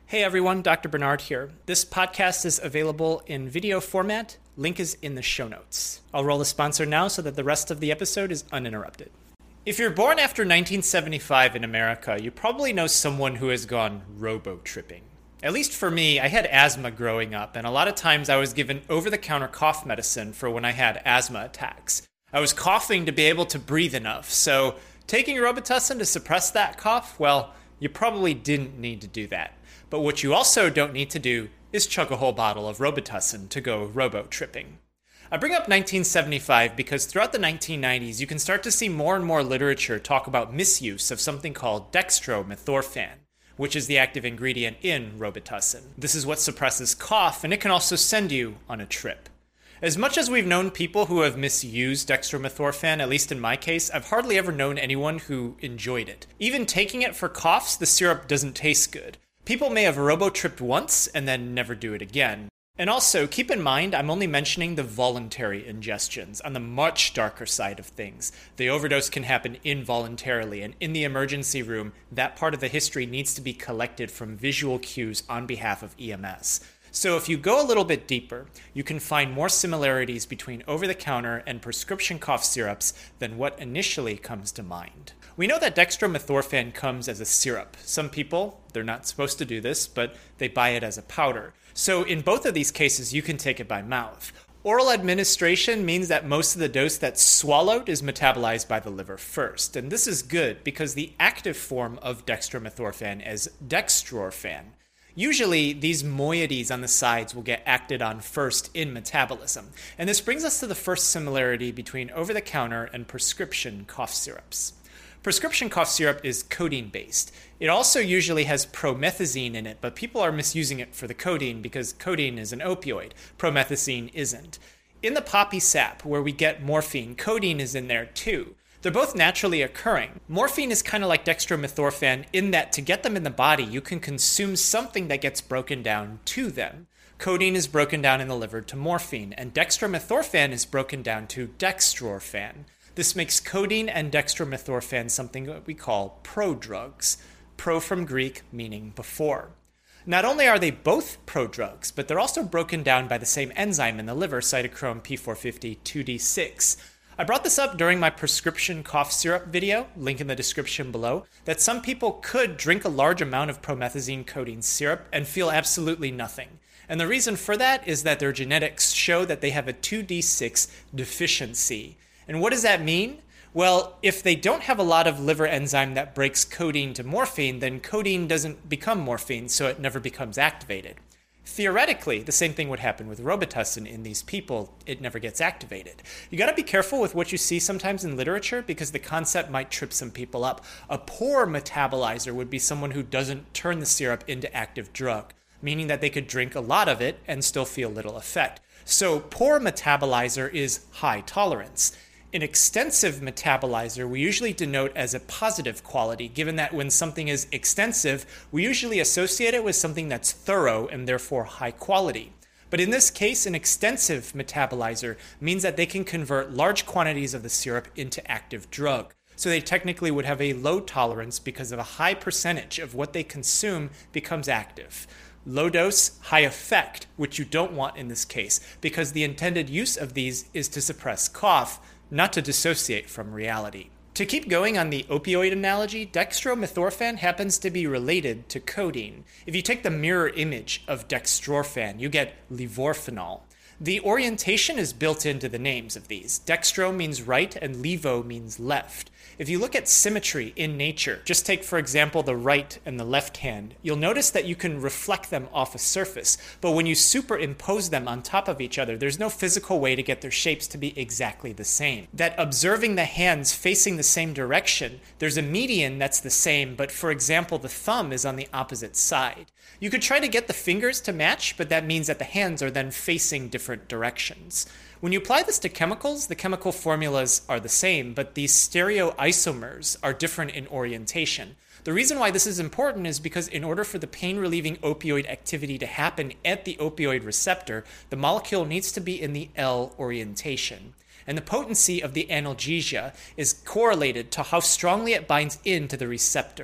Hey everyone, Dr. Bernard here. This podcast is available in video format. Link is in the show notes. I'll roll the sponsor now so that the rest of the episode is uninterrupted. If you're born after 1975 in America, you probably know someone who has gone robo-tripping. At least for me, I had asthma growing up, and a lot of times I was given over-the-counter cough medicine for when I had asthma attacks. I was coughing to be able to breathe enough, so taking Robitussin to suppress that cough, well, you probably didn't need to do that. But what you also don't need to do is chug a whole bottle of Robitussin to go robo-tripping. I bring up 1975 because throughout the 1990s, you can start to see more and more literature talk about misuse of something called dextromethorphan, which is the active ingredient in Robitussin. This is what suppresses cough, and it can also send you on a trip. As much as we've known people who have misused dextromethorphan, at least in my case, I've hardly ever known anyone who enjoyed it. Even taking it for coughs, the syrup doesn't taste good. People may have robo-tripped once and then never do it again. And also, keep in mind, I'm only mentioning the voluntary ingestions on the much darker side of things. The overdose can happen involuntarily, and in the emergency room, that part of the history needs to be collected from visual cues on behalf of EMS. So if you go a little bit deeper, you can find more similarities between over-the-counter and prescription cough syrups than what initially comes to mind. We know that dextromethorphan comes as a syrup. Some people, they're not supposed to do this, but they buy it as a powder. So in both of these cases, you can take it by mouth. Oral administration means that most of the dose that's swallowed is metabolized by the liver first. And this is good because the active form of dextromethorphan is dextrorphan. Usually, these moieties on the sides will get acted on first in metabolism. And this brings us to the first similarity between over-the-counter and prescription cough syrups. Prescription cough syrup is codeine-based. It also usually has promethazine in it, but people are misusing it for the codeine because codeine is an opioid. Promethazine isn't. In the poppy sap, where we get morphine, codeine is in there too. They're both naturally occurring. Morphine is kind of like dextromethorphan in that to get them in the body, you can consume something that gets broken down to them. Codeine is broken down in the liver to morphine, and dextromethorphan is broken down to dextrorphan. This makes codeine and dextromethorphan something that we call prodrugs. Pro from Greek meaning before. Not only are they both prodrugs, but they're also broken down by the same enzyme in the liver, cytochrome P450 2D6. I brought this up during my prescription cough syrup video, link in the description below, that some people could drink a large amount of promethazine codeine syrup and feel absolutely nothing. And the reason for that is that their genetics show that they have a 2D6 deficiency. And what does that mean? Well, if they don't have a lot of liver enzyme that breaks codeine to morphine, then codeine doesn't become morphine, so it never becomes activated. Theoretically, the same thing would happen with Robitussin in these people. It never gets activated. You got to be careful with what you see sometimes in literature because the concept might trip some people up. A poor metabolizer would be someone who doesn't turn the syrup into active drug, meaning that they could drink a lot of it and still feel little effect. So poor metabolizer is high tolerance. An extensive metabolizer we usually denote as a positive quality, given that when something is extensive, we usually associate it with something that's thorough and therefore high quality. But in this case, an extensive metabolizer means that they can convert large quantities of the syrup into active drug. So they technically would have a low tolerance because of a high percentage of what they consume becomes active. Low dose, high effect, which you don't want in this case, because the intended use of these is to suppress cough, not to dissociate from reality. To keep going on the opioid analogy, dextromethorphan happens to be related to codeine. If you take the mirror image of dextrorphan, you get levorphanol. The orientation is built into the names of these. Dextro means right and levo means left. If you look at symmetry in nature, just take for example the right and the left hand, you'll notice that you can reflect them off a surface, but when you superimpose them on top of each other, there's no physical way to get their shapes to be exactly the same. That observing the hands facing the same direction, there's a median that's the same, but for example the thumb is on the opposite side. You could try to get the fingers to match, but that means that the hands are then facing different directions. When you apply this to chemicals, the chemical formulas are the same, but these stereoisomers are different in orientation. The reason why this is important is because in order for the pain-relieving opioid activity to happen at the opioid receptor, the molecule needs to be in the L orientation. And the potency of the analgesia is correlated to how strongly it binds into the receptor.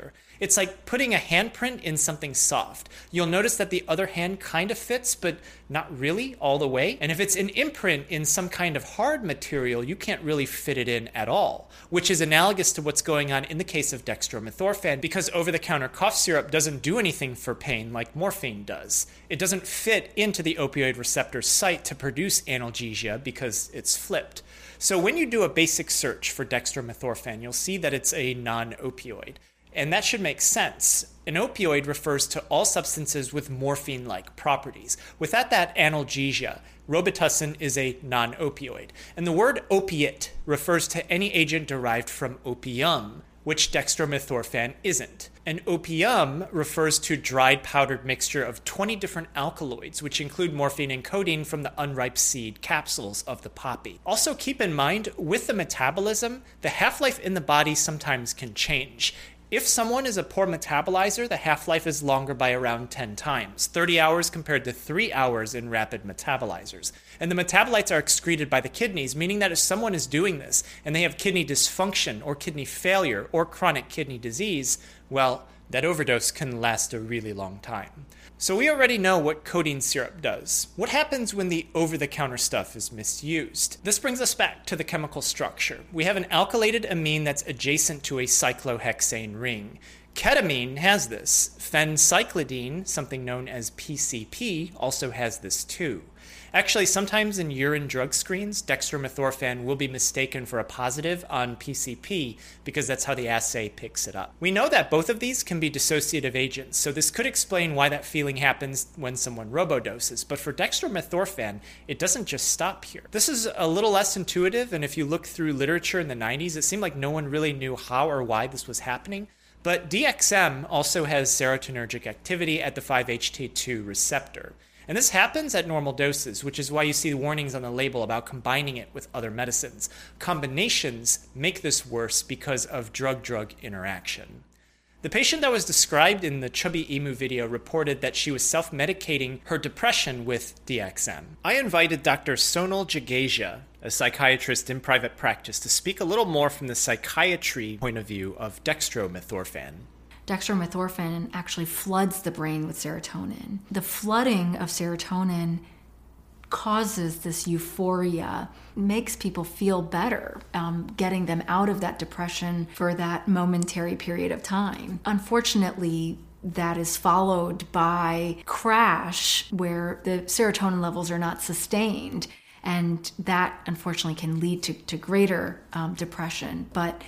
It's like putting a handprint in something soft. You'll notice that the other hand kind of fits, but not really all the way. And if it's an imprint in some kind of hard material, you can't really fit it in at all, which is analogous to what's going on in the case of dextromethorphan, because over-the-counter cough syrup doesn't do anything for pain like morphine does. It doesn't fit into the opioid receptor site to produce analgesia because it's flipped. So when you do a basic search for dextromethorphan, you'll see that it's a non-opioid. And that should make sense. An opioid refers to all substances with morphine-like properties. Without that analgesia, Robitussin is a non-opioid. And the word opiate refers to any agent derived from opium, which dextromethorphan isn't. An opium refers to dried powdered mixture of 20 different alkaloids, which include morphine and codeine from the unripe seed capsules of the poppy. Also keep in mind, with the metabolism, the half-life in the body sometimes can change. If someone is a poor metabolizer, the half-life is longer by around 10 times, 30 hours compared to 3 hours in rapid metabolizers. And the metabolites are excreted by the kidneys, meaning that if someone is doing this and they have kidney dysfunction or kidney failure or chronic kidney disease, well, that overdose can last a really long time. So we already know what codeine syrup does. What happens when the over-the-counter stuff is misused? This brings us back to the chemical structure. We have an alkylated amine that's adjacent to a cyclohexane ring. Ketamine has this. Phencyclidine, something known as PCP, also has this too. Actually, sometimes in urine drug screens, dextromethorphan will be mistaken for a positive on PCP because that's how the assay picks it up. We know that both of these can be dissociative agents, so this could explain why that feeling happens when someone robodoses. But for dextromethorphan, it doesn't just stop here. This is a little less intuitive, and if you look through literature in the 90s, it seemed like no one really knew how or why this was happening. But DXM also has serotonergic activity at the 5-HT2 receptor. And this happens at normal doses, which is why you see warnings on the label about combining it with other medicines. Combinations make this worse because of drug-drug interaction. The patient that was described in the Chubby Emu video reported that she was self-medicating her depression with DXM. I invited Dr. Sonal Jagasia, a psychiatrist in private practice, to speak a little more from the psychiatry point of view of dextromethorphan. Dextromethorphan actually floods the brain with serotonin. The flooding of serotonin causes this euphoria, makes people feel better, getting them out of that depression for that momentary period of time. Unfortunately, that is followed by crash where the serotonin levels are not sustained, and that unfortunately can lead to greater depression. But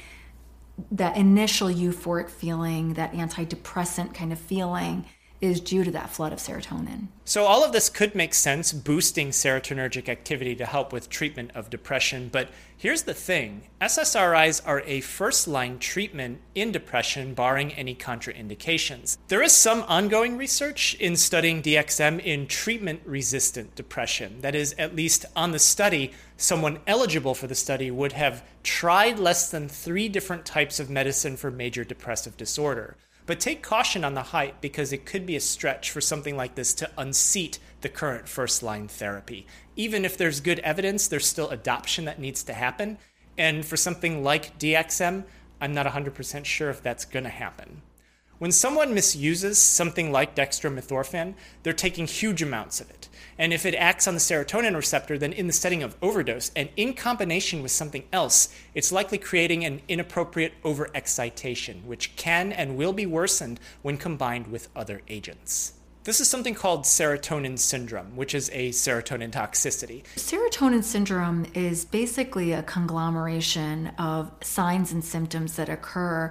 that initial euphoric feeling, that antidepressant kind of feeling, is due to that flood of serotonin. So all of this could make sense, boosting serotonergic activity to help with treatment of depression. But here's the thing. SSRIs are a first-line treatment in depression, barring any contraindications. There is some ongoing research in studying DXM in treatment-resistant depression. That is, at least on the study, someone eligible for the study would have tried less than 3 different types of medicine for major depressive disorder. But take caution on the hype, because it could be a stretch for something like this to unseat the current first-line therapy. Even if there's good evidence, there's still adoption that needs to happen. And for something like DXM, I'm not 100% sure if that's going to happen. When someone misuses something like dextromethorphan, they're taking huge amounts of it. And if it acts on the serotonin receptor, then in the setting of overdose and in combination with something else, it's likely creating an inappropriate overexcitation, which can and will be worsened when combined with other agents. This is something called serotonin syndrome, which is a serotonin toxicity. Serotonin syndrome is basically a conglomeration of signs and symptoms that occur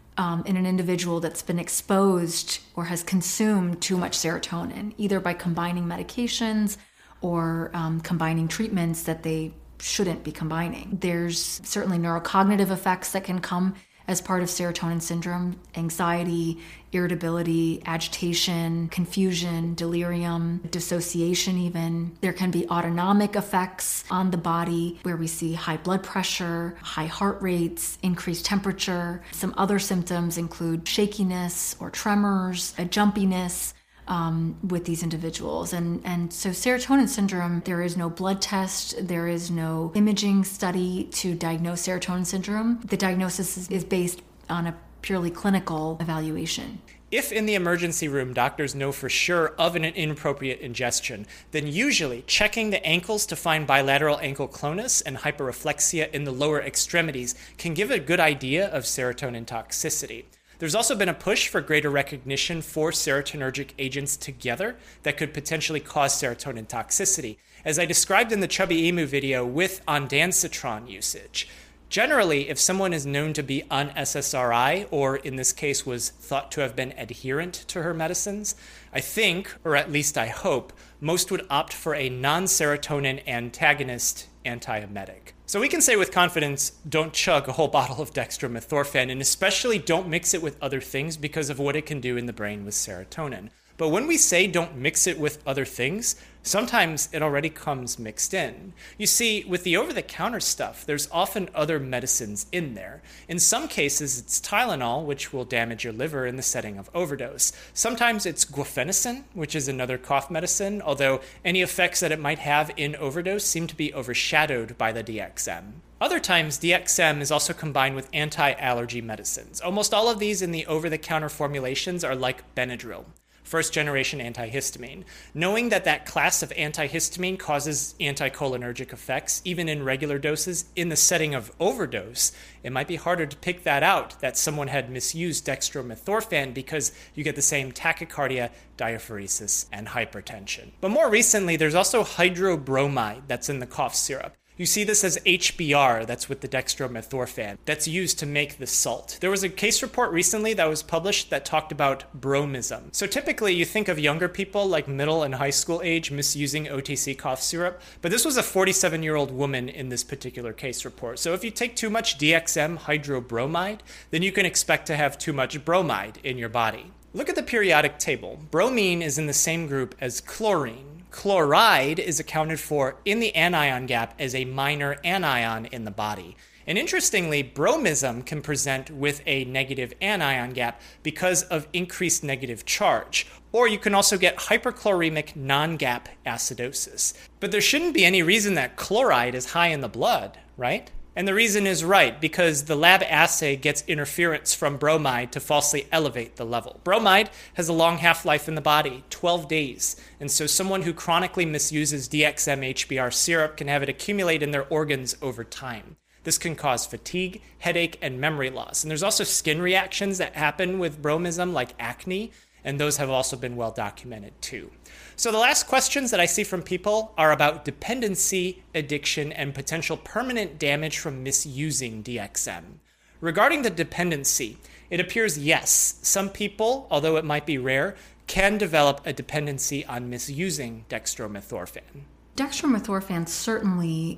in an individual that's been exposed or has consumed too much serotonin, either by combining medications or combining treatments that they shouldn't be combining. There's certainly neurocognitive effects that can come as part of serotonin syndrome: anxiety, irritability, agitation, confusion, delirium, dissociation even. There can be autonomic effects on the body where we see high blood pressure, high heart rates, increased temperature. Some other symptoms include shakiness or tremors, a jumpiness with these individuals. And so serotonin syndrome, there is no blood test, there is no imaging study to diagnose serotonin syndrome. The diagnosis is based on a purely clinical evaluation. If in the emergency room doctors know for sure of an inappropriate ingestion, then usually checking the ankles to find bilateral ankle clonus and hyperreflexia in the lower extremities can give a good idea of serotonin toxicity. There's also been a push for greater recognition for serotonergic agents together that could potentially cause serotonin toxicity, as I described in the Chubby Emu video with ondansetron usage. Generally, if someone is known to be on SSRI, or in this case was thought to have been adherent to her medicines, I think, or at least I hope, most would opt for a non-serotonin antagonist antiemetic. So we can say with confidence, don't chug a whole bottle of dextromethorphan, and especially don't mix it with other things because of what it can do in the brain with serotonin. But when we say don't mix it with other things, sometimes it already comes mixed in. You see, with the over-the-counter stuff, there's often other medicines in there. In some cases, it's Tylenol, which will damage your liver in the setting of overdose. Sometimes it's guaifenesin, which is another cough medicine, although any effects that it might have in overdose seem to be overshadowed by the DXM. Other times, DXM is also combined with anti-allergy medicines. Almost all of these in the over-the-counter formulations are like Benadryl, first-generation antihistamine. Knowing that class of antihistamine causes anticholinergic effects, even in regular doses, in the setting of overdose, it might be harder to pick that out, that someone had misused dextromethorphan, because you get the same tachycardia, diaphoresis, and hypertension. But more recently, there's also hydrobromide that's in the cough syrup. You see this as HBr, that's with the dextromethorphan, that's used to make the salt. There was a case report recently that was published that talked about bromism. So typically you think of younger people, like middle and high school age, misusing OTC cough syrup, but this was a 47-year-old woman in this particular case report. So if you take too much DXM hydrobromide, then you can expect to have too much bromide in your body. Look at the periodic table. Bromine is in the same group as chlorine. Chloride is accounted for in the anion gap as a minor anion in the body. And interestingly, bromism can present with a negative anion gap because of increased negative charge. Or you can also get hyperchloremic non-gap acidosis. But there shouldn't be any reason that chloride is high in the blood, right? And the reason is right, because the lab assay gets interference from bromide to falsely elevate the level. Bromide has a long half-life in the body, 12 days. And so someone who chronically misuses DXM-HBr syrup can have it accumulate in their organs over time. This can cause fatigue, headache, and memory loss. And there's also skin reactions that happen with bromism, like acne, and those have also been well documented too. So the last questions that I see from people are about dependency, addiction, and potential permanent damage from misusing DXM. Regarding the dependency, it appears yes, some people, although it might be rare, can develop a dependency on misusing dextromethorphan. Dextromethorphan certainly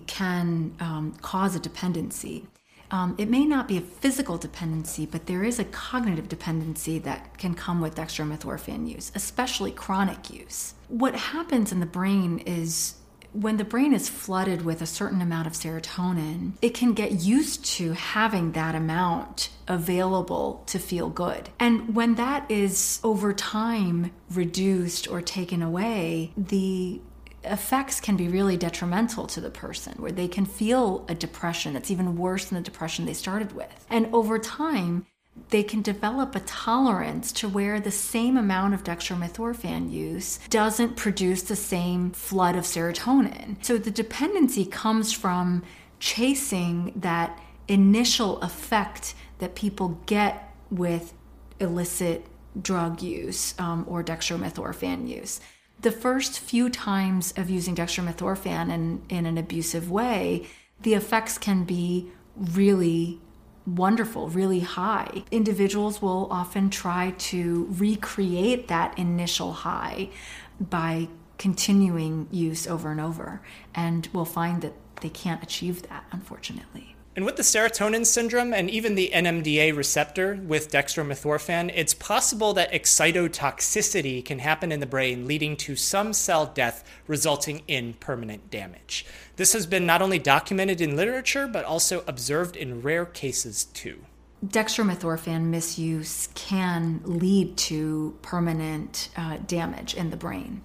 can cause a dependency. It may not be a physical dependency, but there is a cognitive dependency that can come with dextromethorphan use, especially chronic use. What happens in the brain is when the brain is flooded with a certain amount of serotonin, it can get used to having that amount available to feel good. And when that is over time reduced or taken away, the effects can be really detrimental to the person, where they can feel a depression that's even worse than the depression they started with. And over time, they can develop a tolerance to where the same amount of dextromethorphan use doesn't produce the same flood of serotonin. So the dependency comes from chasing that initial effect that people get with illicit drug use or dextromethorphan use. The first few times of using dextromethorphan in an abusive way, the effects can be really wonderful, really high. Individuals will often try to recreate that initial high by continuing use over and over, and will find that they can't achieve that, unfortunately. And with the serotonin syndrome and even the NMDA receptor with dextromethorphan, it's possible that excitotoxicity can happen in the brain, leading to some cell death, resulting in permanent damage. This has been not only documented in literature, but also observed in rare cases too. Dextromethorphan misuse can lead to permanent damage in the brain.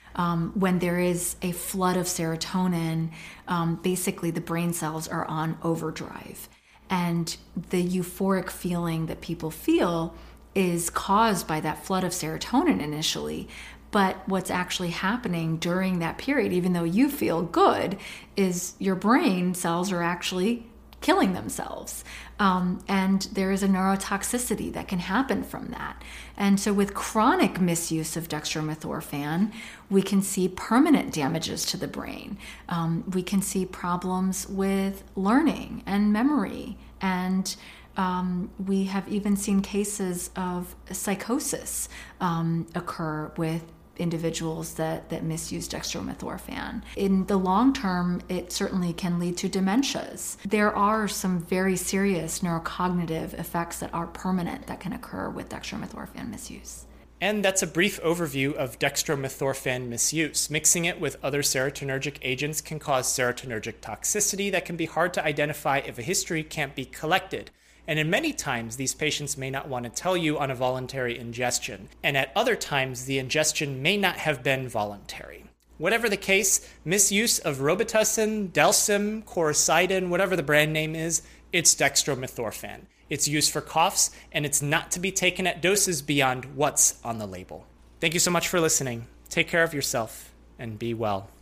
When there is a flood of serotonin, basically the brain cells are on overdrive. And the euphoric feeling that people feel is caused by that flood of serotonin initially. But what's actually happening during that period, even though you feel good, is your brain cells are actually killing themselves. And there is a neurotoxicity that can happen from that. And so with chronic misuse of dextromethorphan, we can see permanent damages to the brain. We can see problems with learning and memory. And we have even seen cases of psychosis occur with individuals that misuse dextromethorphan. In the long term, it certainly can lead to dementias. There are some very serious neurocognitive effects that are permanent that can occur with dextromethorphan misuse. And that's a brief overview of dextromethorphan misuse. Mixing it with other serotonergic agents can cause serotonergic toxicity that can be hard to identify if a history can't be collected. And in many times, these patients may not want to tell you on a voluntary ingestion. And at other times, the ingestion may not have been voluntary. Whatever the case, misuse of Robitussin, Delsym, Coricidin, whatever the brand name is, it's dextromethorphan. It's used for coughs, and it's not to be taken at doses beyond what's on the label. Thank you so much for listening. Take care of yourself, and be well.